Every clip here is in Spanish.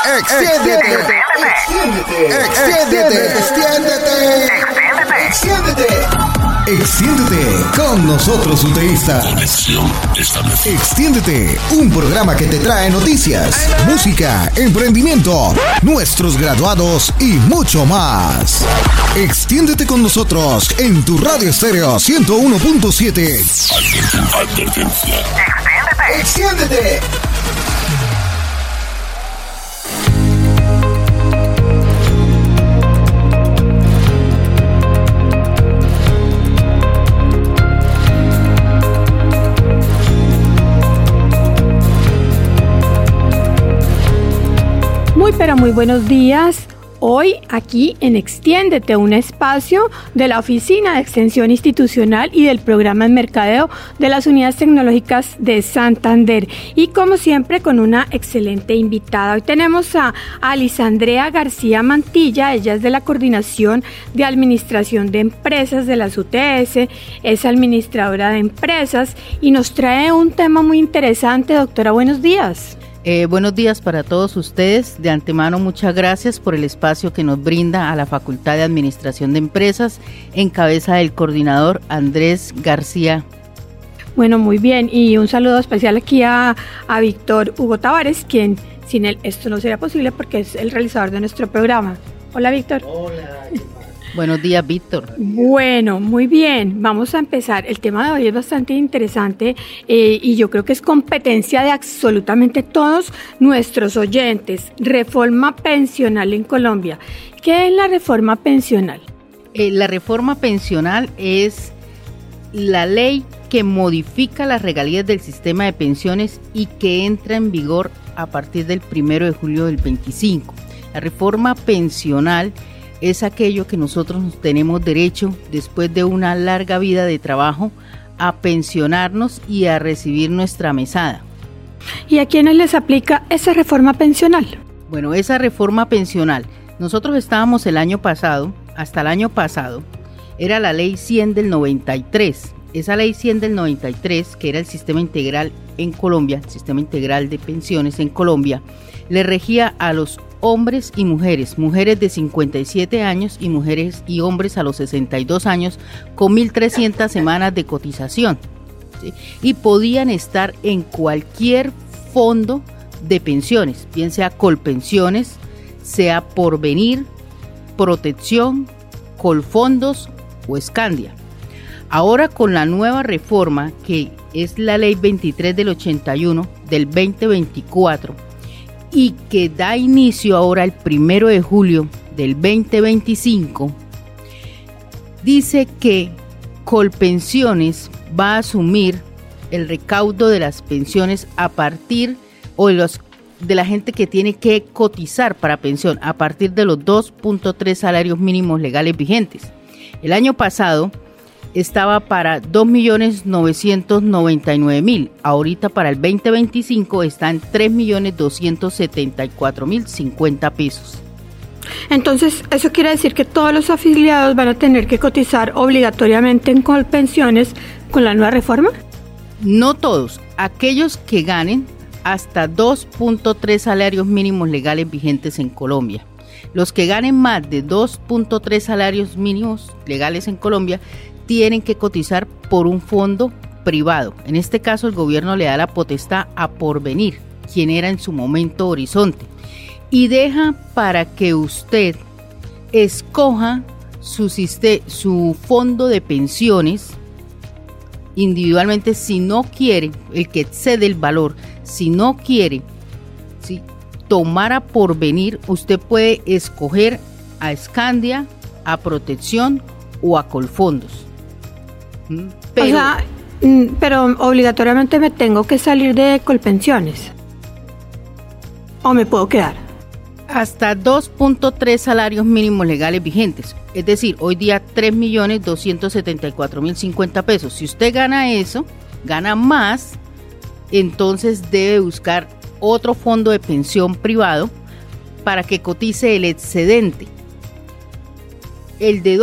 Extiéndete con nosotros, UTEísta. Conexión establecida. Extiéndete, un programa que te trae noticias, música, emprendimiento, nuestros graduados y mucho más. Extiéndete con nosotros en tu radio estéreo 101.7. Advertencia. Extiéndete. Pero muy buenos días. Hoy aquí en Extiéndete, un espacio de la Oficina de Extensión Institucional y del Programa de Mercadeo de las Unidades Tecnológicas de Santander. Y como siempre con una excelente invitada. Hoy tenemos a Alisandrea García Mantilla, ella es de la Coordinación de Administración de Empresas de las UTS, es administradora de empresas y nos trae un tema muy interesante. Doctora, buenos días. Buenos días para todos ustedes. De antemano, muchas gracias por el espacio que nos brinda a la Facultad de Administración de Empresas en cabeza del coordinador Andrés García. Bueno, muy bien. Y un saludo especial aquí a Víctor Hugo Tavares, quien sin él esto no sería posible porque es el realizador de nuestro programa. Hola, Víctor. Hola. Buenos días, Víctor. Bueno, muy bien, vamos a empezar. El tema de hoy es bastante interesante y yo creo que es competencia de absolutamente todos nuestros oyentes. Reforma pensional en Colombia. ¿Qué es la reforma pensional? La reforma pensional es la ley que modifica las regalías del sistema de pensiones y que entra en vigor a partir del 1 de julio del 25. La reforma pensional es aquello que nosotros tenemos derecho, después de una larga vida de trabajo, a pensionarnos y a recibir nuestra mesada. ¿Y a quiénes les aplica esa reforma pensional? Bueno, esa reforma pensional, nosotros estábamos el año pasado, hasta el año pasado, era la ley 100 del 93. Esa ley 100 del 93, que era el sistema integral en Colombia, el sistema integral de pensiones en Colombia, le regía a los hombres y mujeres de 57 años y mujeres y hombres a los 62 años con 1.300 semanas de cotización, ¿sí? Y podían estar en cualquier fondo de pensiones, bien sea Colpensiones, sea Porvenir, Protección, Colfondos o Escandia. Ahora con la nueva reforma, que es la ley 23 del 81 del 2024, y que da inicio ahora el 1 de julio del 2025, dice que Colpensiones va a asumir el recaudo de las pensiones a partir, o de la gente que tiene que cotizar para pensión, a partir de los 2.3 salarios mínimos legales vigentes. El año pasado estaba para 2.999.000, ahorita para el 2025 está en 3.274.050 pesos. Entonces, ¿eso quiere decir que todos los afiliados van a tener que cotizar obligatoriamente en Colpensiones con la nueva reforma? No todos, aquellos que ganen hasta 2.3 salarios mínimos legales vigentes en Colombia. Los que ganen más de 2.3 salarios mínimos legales en Colombia tienen que cotizar por un fondo privado. En este caso, el gobierno le da la potestad a Porvenir, quien era en su momento Horizonte, y deja para que usted escoja su fondo de pensiones individualmente. Si no quiere, el que excede el valor, si no quiere, ¿sí?, tomar a Porvenir, usted puede escoger a Escandia, a Protección o a Colfondos. Pero obligatoriamente me tengo que salir de Colpensiones, ¿o me puedo quedar? Hasta 2.3 salarios mínimos legales vigentes, es decir, hoy día 3.274.050 pesos. Si usted gana eso, gana más, entonces debe buscar otro fondo de pensión privado para que cotice el excedente. El de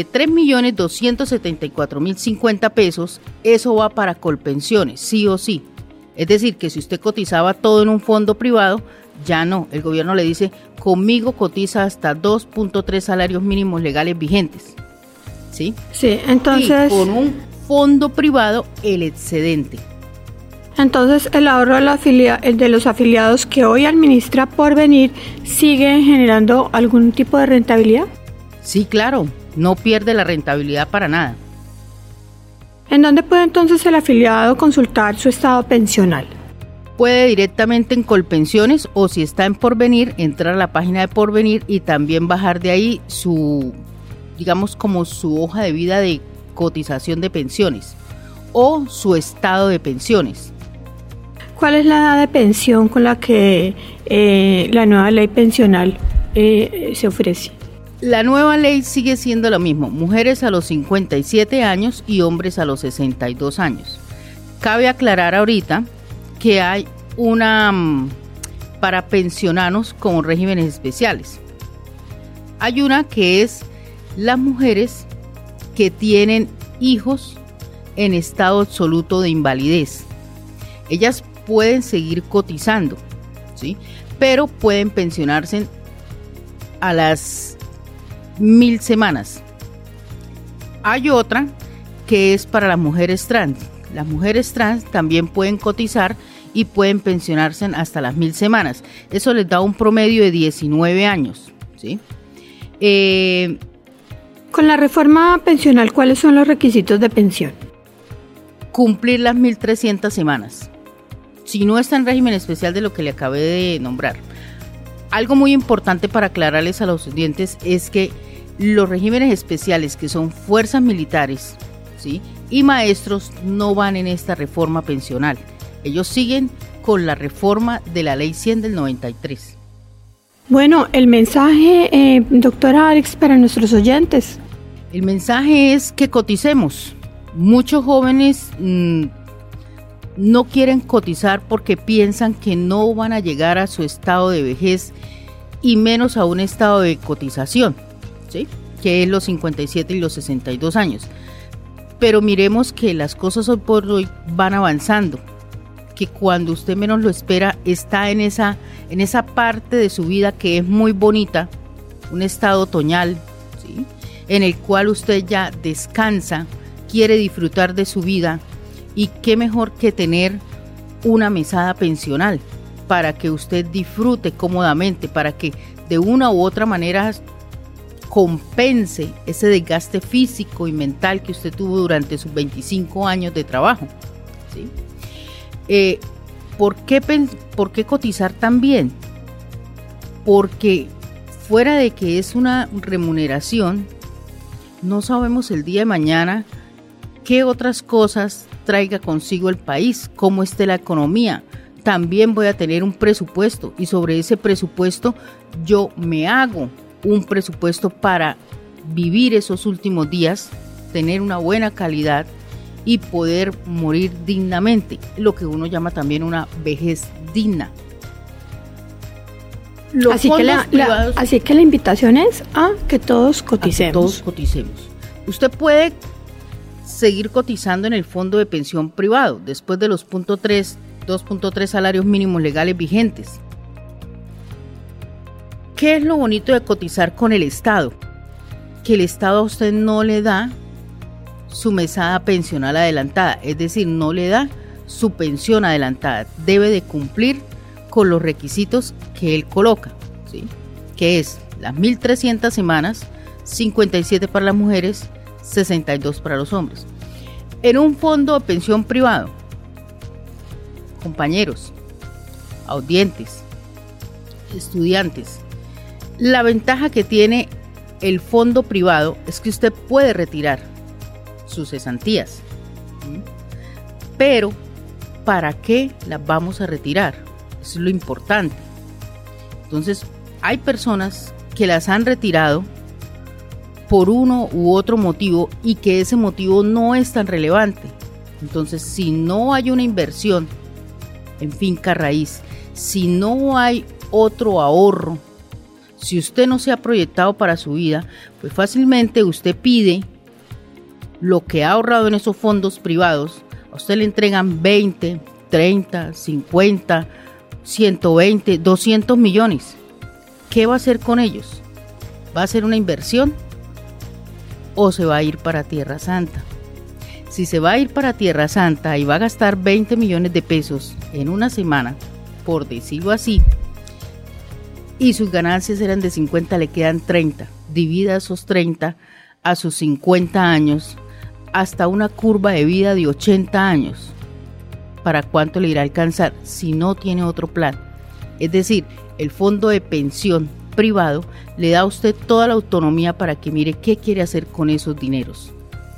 3.274.050 pesos, eso va para Colpensiones, sí o sí. Es decir, que si usted cotizaba todo en un fondo privado, Ya no, el gobierno le dice, conmigo cotiza hasta 2.3 salarios mínimos legales vigentes. ¿Sí? Sí, entonces... Y con un fondo privado, el excedente. Entonces, el ahorro de los afiliados que hoy administra Porvenir sigue generando algún tipo de rentabilidad. Sí, claro, no pierde la rentabilidad para nada. ¿En dónde puede entonces el afiliado consultar su estado pensional? Puede directamente en Colpensiones o si está en Porvenir, entrar a la página de Porvenir y también bajar de ahí su, digamos como su hoja de vida de cotización de pensiones o su estado de pensiones. ¿Cuál es la edad de pensión con la que la nueva ley pensional se ofrece? La nueva ley sigue siendo lo mismo, mujeres a los 57 años y hombres a los 62 años. Cabe aclarar ahorita que hay una para pensionados con regímenes especiales. Hay una que es las mujeres que tienen hijos en estado absoluto de invalidez. Ellas pueden seguir cotizando, ¿sí? Pero pueden pensionarse a las 1000 semanas. Hay otra que es para las mujeres trans. Las mujeres trans también pueden cotizar y pueden pensionarse hasta las 1000 semanas. Eso les da un promedio de 19 años, ¿sí? Con la reforma pensional, ¿cuáles son los requisitos de pensión? Cumplir las 1300 semanas. Si no está en régimen especial de lo que le acabé de nombrar. Algo muy importante para aclararles a los estudiantes es que los regímenes especiales que son fuerzas militares, ¿sí?, y maestros no van en esta reforma pensional. Ellos siguen con la reforma de la Ley 100 del 93. Bueno, el mensaje, doctora Alex, para nuestros oyentes. El mensaje es que coticemos. Muchos jóvenes no quieren cotizar porque piensan que no van a llegar a su estado de vejez y menos a un estado de cotización, ¿sí?, que es los 57 y los 62 años. Pero miremos que las cosas hoy por hoy van avanzando, que cuando usted menos lo espera está en esa parte de su vida que es muy bonita, un estado otoñal, ¿sí?, en el cual usted ya descansa, quiere disfrutar de su vida, y qué mejor que tener una mesada pensional para que usted disfrute cómodamente, para que de una u otra manera compense ese desgaste físico y mental que usted tuvo durante sus 25 años de trabajo, ¿sí? ¿Por qué cotizar tan bien? Porque fuera de que es una remuneración, no sabemos el día de mañana qué otras cosas traiga consigo el país, cómo esté la economía. También voy a tener un presupuesto y sobre ese presupuesto yo me hago un presupuesto para vivir esos últimos días, tener una buena calidad y poder morir dignamente, lo que uno llama también una vejez digna. Así que la invitación es a que todos coticemos. Usted puede seguir cotizando en el fondo de pensión privado después de los 2.3 salarios mínimos legales vigentes. ¿Qué es lo bonito de cotizar con el Estado? Que el Estado a usted no le da su mesada pensional adelantada, es decir, no le da su pensión adelantada. Debe de cumplir con los requisitos que él coloca, ¿sí?, que es las 1300 semanas, 57 para las mujeres, 62 para los hombres. En un fondo de pensión privado, compañeros, audientes, estudiantes, la ventaja que tiene el fondo privado es que usted puede retirar sus cesantías. Pero, ¿para qué las vamos a retirar? Eso es lo importante. Entonces, hay personas que las han retirado por uno u otro motivo y que ese motivo no es tan relevante. Entonces, si no hay una inversión en finca raíz, si no hay otro ahorro, si usted no se ha proyectado para su vida, pues fácilmente usted pide lo que ha ahorrado en esos fondos privados, a usted le entregan 20, 30, 50, 120, 200 millones. ¿Qué va a hacer con ellos? ¿Va a hacer una inversión o se va a ir para Tierra Santa? Si se va a ir para Tierra Santa y va a gastar 20 millones de pesos en una semana, por decirlo así, y sus ganancias eran de 50, le quedan 30. Divida esos 30 a sus 50 años hasta una curva de vida de 80 años. ¿Para cuánto le irá a alcanzar si no tiene otro plan? Es decir, el fondo de pensión privado le da a usted toda la autonomía para que mire qué quiere hacer con esos dineros.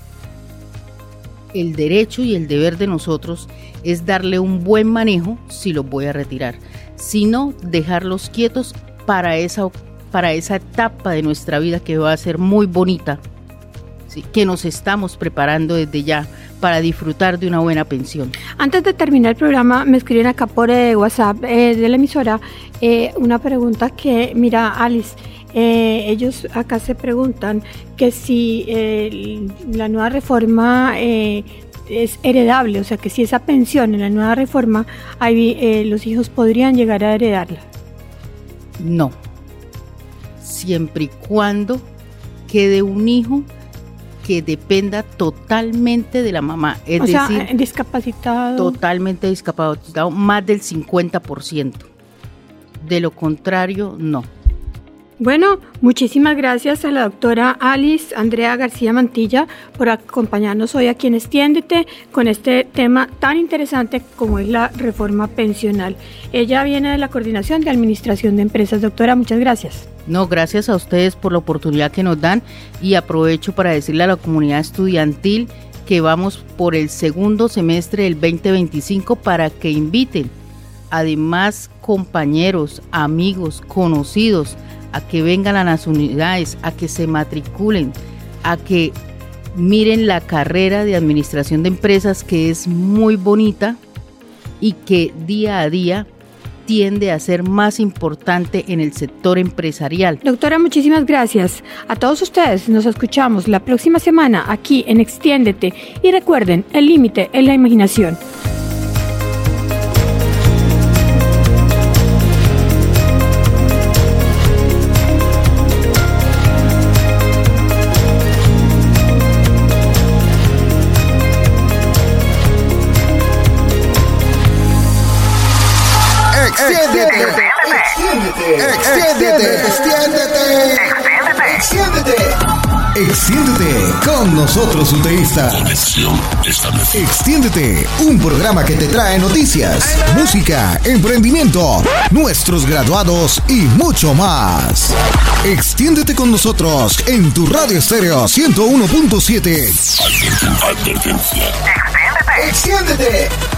El derecho y el deber de nosotros es darle un buen manejo si los voy a retirar, sino dejarlos quietos para esa etapa de nuestra vida que va a ser muy bonita, ¿sí? Que nos estamos preparando desde ya para disfrutar de una buena pensión. Antes de terminar el programa, me escriben acá por WhatsApp de la emisora una pregunta que, mira, Alice, ellos acá se preguntan que si la nueva reforma es heredable, o sea que si esa pensión en la nueva reforma los hijos podrían llegar a heredarla. No, siempre y cuando quede un hijo que dependa totalmente de la mamá, es decir, discapacitado. Totalmente discapacitado, más del 50%. De lo contrario, no. Bueno, muchísimas gracias a la doctora Alice Andrea García Mantilla por acompañarnos hoy aquí en Extiéndete con este tema tan interesante como es la reforma pensional. Ella viene de la Coordinación de Administración de Empresas. Doctora, muchas gracias. No, gracias a ustedes por la oportunidad que nos dan y aprovecho para decirle a la comunidad estudiantil que vamos por el segundo semestre del 2025 para que inviten además compañeros, amigos, conocidos a que vengan a las unidades, a que se matriculen, a que miren la carrera de administración de empresas, que es muy bonita y que día a día tiende a ser más importante en el sector empresarial. Doctora, muchísimas gracias. A todos ustedes nos escuchamos la próxima semana aquí en Extiéndete y recuerden, el límite es la imaginación. Extiéndete con nosotros, UTEístas. Conexión establecida. Extiéndete, un programa que te trae noticias, música, emprendimiento, nuestros graduados y mucho más. Extiéndete con nosotros en tu radio estéreo 101.7. Advertencia. Extiéndete.